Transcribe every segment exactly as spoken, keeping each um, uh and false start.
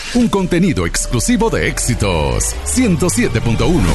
un contenido exclusivo de Éxitos ciento siete punto uno.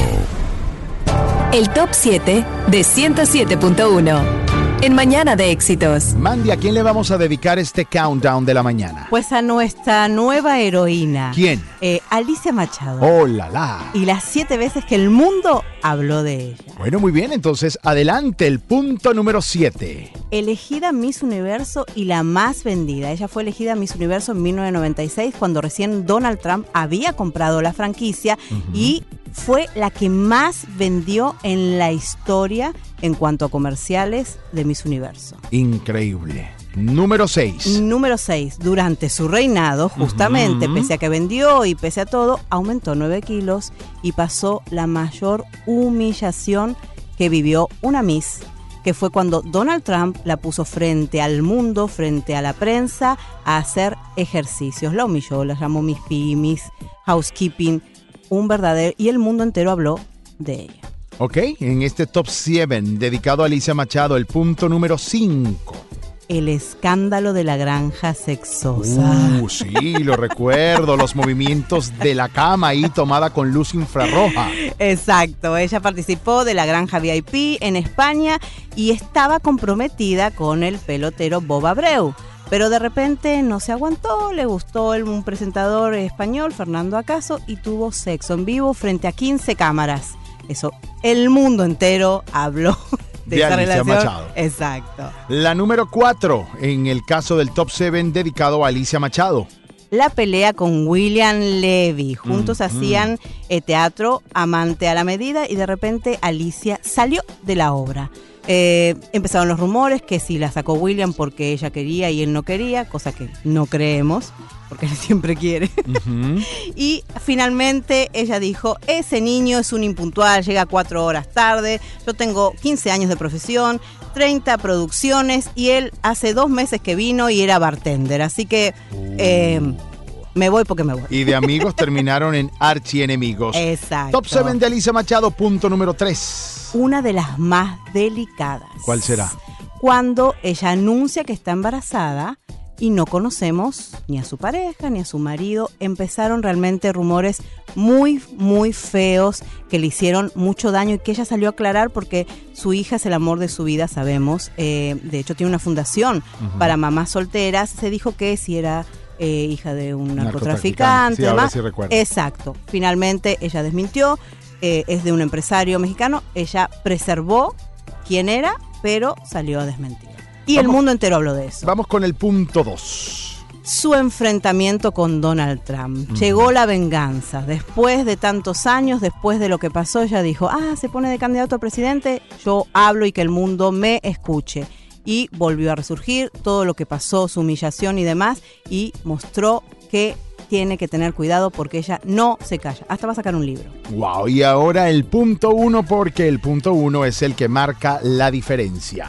El Top siete de ciento siete punto uno. En Mañana de Éxitos. Mandy, ¿a quién le vamos a dedicar este countdown de la mañana? Pues a nuestra nueva heroína. ¿Quién? Eh, Alicia Machado. ¡Oh, la, la! Y las siete veces que el mundo habló de ella. Bueno, muy bien, entonces adelante, el punto número siete. Elegida Miss Universo y la más vendida. Ella fue elegida Miss Universo en mil novecientos noventa y seis, cuando recién Donald Trump había comprado la franquicia, uh-huh. y fue la que más vendió en la historia en cuanto a comerciales de Miss Universo. Increíble. Número seis. Número seis. Durante su reinado, justamente, uh-huh. pese a que vendió y pese a todo, aumentó nueve kilos y pasó la mayor humillación que vivió una Miss, que fue cuando Donald Trump la puso frente al mundo, frente a la prensa, a hacer ejercicios. La humilló, la llamó Miss Piggy, Miss Housekeeping, un verdadero... Y el mundo entero habló de ella. Ok, en este Top siete dedicado a Alicia Machado, el punto número cinco. El escándalo de la granja sexosa. Uh, sí, lo recuerdo, los movimientos de la cama ahí tomada con luz infrarroja. Exacto, ella participó de la granja V I P en España y estaba comprometida con el pelotero Bob Abreu. Pero de repente no se aguantó, le gustó el, un presentador español, Fernando Acaso, y tuvo sexo en vivo frente a quince cámaras. Eso, el mundo entero habló de, de esa Alicia relación. Machado. Exacto. La número cuatro, en el caso del Top siete dedicado a Alicia Machado. La pelea con William Levy. Juntos mm, hacían mm. Eh, teatro Amante a la medida y de repente Alicia salió de la obra. Eh, empezaron los rumores que si la sacó William porque ella quería y él no quería, cosa que no creemos, porque él siempre quiere. Uh-huh. Y finalmente ella dijo, ese niño es un impuntual, llega cuatro horas tarde, yo tengo quince años de profesión, treinta producciones y él hace dos meses que vino y era bartender, así que... Uh. Eh, Me voy porque me voy. Y de amigos terminaron en archienemigos. Exacto. Top siete de Alicia Machado, punto número tres. Una de las más delicadas. ¿Cuál será? Cuando ella anuncia que está embarazada y no conocemos ni a su pareja ni a su marido. Empezaron realmente rumores muy, muy feos que le hicieron mucho daño y que ella salió a aclarar porque su hija es el amor de su vida, sabemos. Eh, de hecho, tiene una fundación uh-huh. para mamás solteras. Se dijo que si era... Eh, hija de un narcotraficante, narcotraficante. Sí, ahora sí recuerdo. Exacto. Finalmente ella desmintió, eh, es de un empresario mexicano, ella preservó quién era, pero salió a desmentir. Y vamos, el mundo entero habló de eso. Vamos con el punto dos. Su enfrentamiento con Donald Trump. Uh-huh. Llegó la venganza. Después de tantos años, después de lo que pasó, ella dijo, ah, se pone de candidato a presidente, yo hablo y que el mundo me escuche. Y volvió a resurgir todo lo que pasó, su humillación y demás, y mostró que tiene que tener cuidado porque ella no se calla. Hasta va a sacar un libro. Wow, y ahora el punto uno, porque el punto uno es el que marca la diferencia.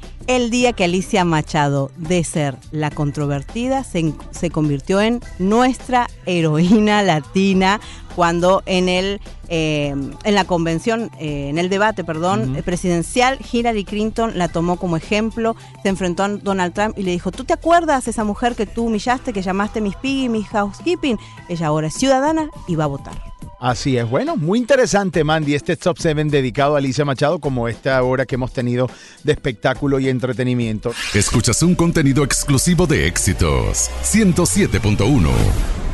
El día que Alicia Machado, de ser la controvertida, se, se convirtió en nuestra heroína latina, cuando en el eh, en la convención, eh, en el debate, perdón, uh-huh. presidencial, Hillary Clinton la tomó como ejemplo, se enfrentó a Donald Trump y le dijo, ¿tú te acuerdas esa mujer que tú humillaste, que llamaste Miss Piggy, Miss Housekeeping? Ella ahora es ciudadana y va a votar. Así es, bueno, muy interesante, Mandy, este Top siete dedicado a Alicia Machado, como esta hora que hemos tenido de espectáculo y entretenimiento. Escuchas un contenido exclusivo de Éxitos ciento siete punto uno.